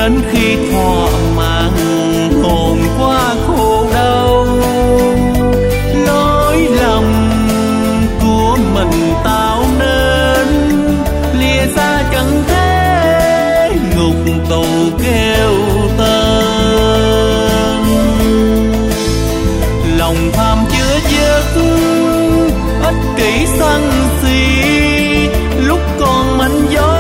đến khi thỏa mãn hồn qua khổ đau. Lỗi lầm của mình tạo nên lìa xa chẳng thế ngục tù kêu tên. Lòng tham chưa dứt ích kỷ sân si lúc còn mạnh gió